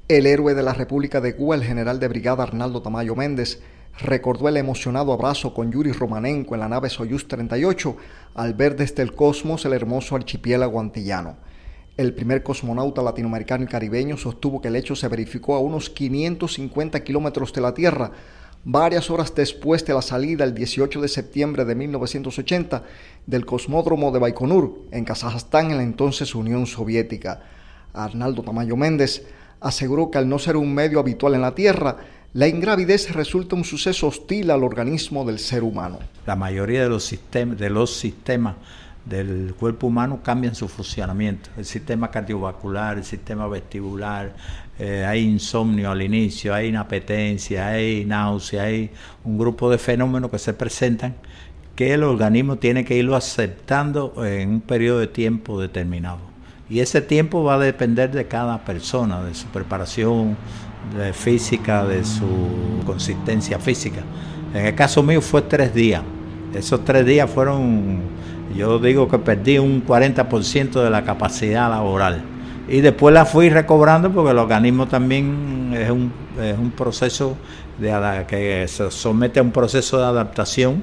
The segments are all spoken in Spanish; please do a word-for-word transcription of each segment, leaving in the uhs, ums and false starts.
El héroe de la República de Cuba, el general de brigada Arnaldo Tamayo Méndez, recordó el emocionado abrazo con Yuri Romanenko en la nave Soyuz treinta y ocho al ver desde el cosmos el hermoso archipiélago antillano. El primer cosmonauta latinoamericano y caribeño sostuvo que el hecho se verificó a unos quinientos cincuenta kilómetros de la Tierra, varias horas después de la salida el dieciocho de septiembre de mil novecientos ochenta del cosmódromo de Baikonur, en Kazajstán, en la entonces Unión Soviética. Arnaldo Tamayo Méndez aseguró que al no ser un medio habitual en la Tierra, la ingravidez resulta un suceso hostil al organismo del ser humano. La mayoría de los sistemas, de los sistemas del cuerpo humano cambian su funcionamiento. El sistema cardiovascular, el sistema vestibular, eh, hay insomnio al inicio, hay inapetencia, hay náusea, hay un grupo de fenómenos que se presentan que el organismo tiene que irlo aceptando en un periodo de tiempo determinado. Y ese tiempo va a depender de cada persona, de su preparación de física, de su consistencia física. En el caso mío fue tres días. Esos tres días fueron, yo digo que perdí un cuarenta por ciento de la capacidad laboral. Y después la fui recobrando porque el organismo también es un, es un proceso de, que se somete a un proceso de adaptación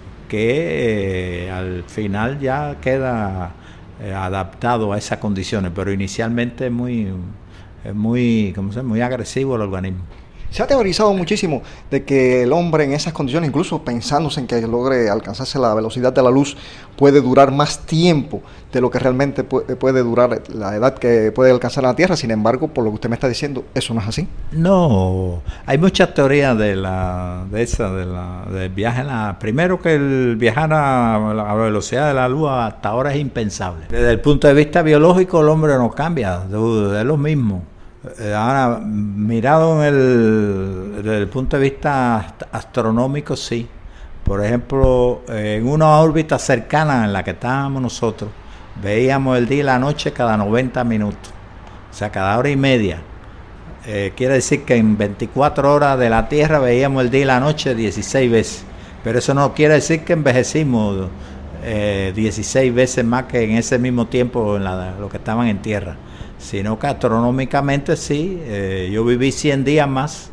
que eh, al final ya queda eh, adaptado a esas condiciones, pero inicialmente es muy, es muy, ¿cómo se llama? Muy agresivo el organismo. Se ha teorizado muchísimo de que el hombre en esas condiciones, incluso pensándose en que logre alcanzarse la velocidad de la luz, puede durar más tiempo de lo que realmente puede durar la edad que puede alcanzar la Tierra. Sin embargo, por lo que usted me está diciendo, ¿eso no es así? No, hay muchas teorías de la de esa de la del viaje en la, primero que el viajar a la velocidad de la luz hasta ahora es impensable. Desde el punto de vista biológico el hombre no cambia, es lo mismo. Ahora, mirado en el, desde el punto de vista astronómico, sí. Por ejemplo, en una órbita cercana en la que estábamos nosotros, veíamos el día y la noche cada noventa minutos, o sea, cada hora y media. Eh, quiere decir que en veinticuatro horas de la Tierra veíamos el día y la noche dieciséis veces. Pero eso no quiere decir que envejecimos eh, dieciséis veces más que en ese mismo tiempo en la, lo que estaban en Tierra. Sino que astronómicamente sí, eh, yo viví cien días más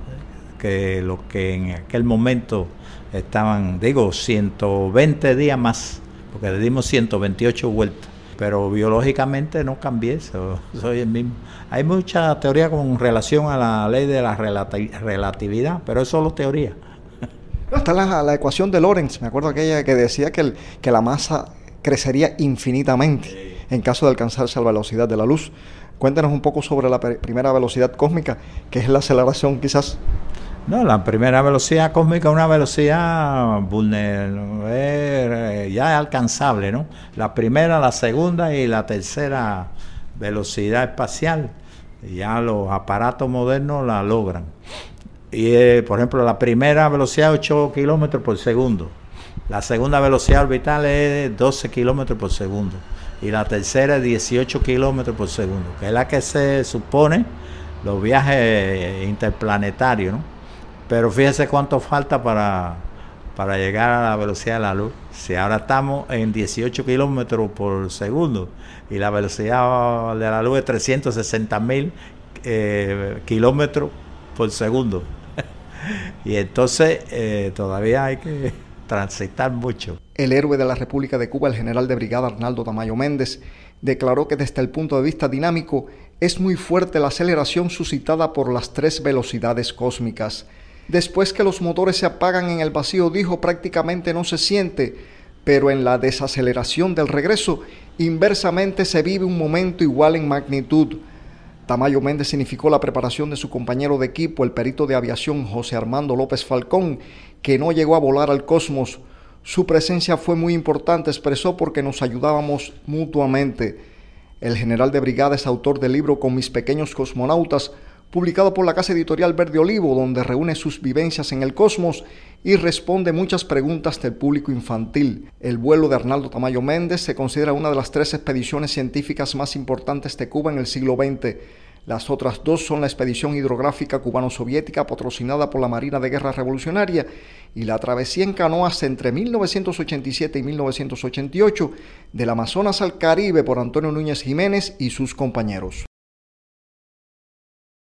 que los que en aquel momento estaban, digo, ciento veinte días más, porque le dimos ciento veintiocho vueltas, pero biológicamente no cambié, so, soy el mismo. Hay mucha teoría con relación a la ley de la relati- relatividad, pero es solo teoría. No, está la, la ecuación de Lorentz, me acuerdo aquella que decía que, el, que la masa crecería infinitamente en caso de alcanzarse a la velocidad de la luz. Cuéntanos un poco sobre la primera velocidad cósmica, que es la aceleración quizás. No, la primera velocidad cósmica es una velocidad vulnerable, ya alcanzable, ¿no? La primera, la segunda y la tercera velocidad espacial, ya los aparatos modernos la logran. Y eh, por ejemplo, la primera velocidad es ocho kilómetros por segundo, la segunda velocidad orbital es doce kilómetros por segundo. Y la tercera es dieciocho kilómetros por segundo, que es la que se supone los viajes interplanetarios, ¿no? Pero fíjese cuánto falta para, para llegar a la velocidad de la luz. Si ahora estamos en dieciocho kilómetros por segundo y la velocidad de la luz es trescientos sesenta mil eh, kilómetros por segundo. Y entonces eh, todavía hay que transitar mucho. El héroe de la República de Cuba, el general de brigada Arnaldo Tamayo Méndez, declaró que desde el punto de vista dinámico es muy fuerte la aceleración suscitada por las tres velocidades cósmicas. Después que los motores se apagan en el vacío, dijo, prácticamente no se siente, pero en la desaceleración del regreso, inversamente se vive un momento igual en magnitud. Tamayo Méndez significó la preparación de su compañero de equipo, el perito de aviación José Armando López Falcón, que no llegó a volar al cosmos. Su presencia fue muy importante, expresó, porque nos ayudábamos mutuamente. El general de brigada es autor del libro Con mis pequeños cosmonautas, publicado por la casa editorial Verde Olivo, donde reúne sus vivencias en el cosmos y responde muchas preguntas del público infantil. El vuelo de Arnaldo Tamayo Méndez se considera una de las tres expediciones científicas más importantes de Cuba en el siglo veinte. Las otras dos son la expedición hidrográfica cubano-soviética patrocinada por la Marina de Guerra Revolucionaria y la travesía en canoas entre mil novecientos ochenta y siete y mil novecientos ochenta y ocho del Amazonas al Caribe por Antonio Núñez Jiménez y sus compañeros.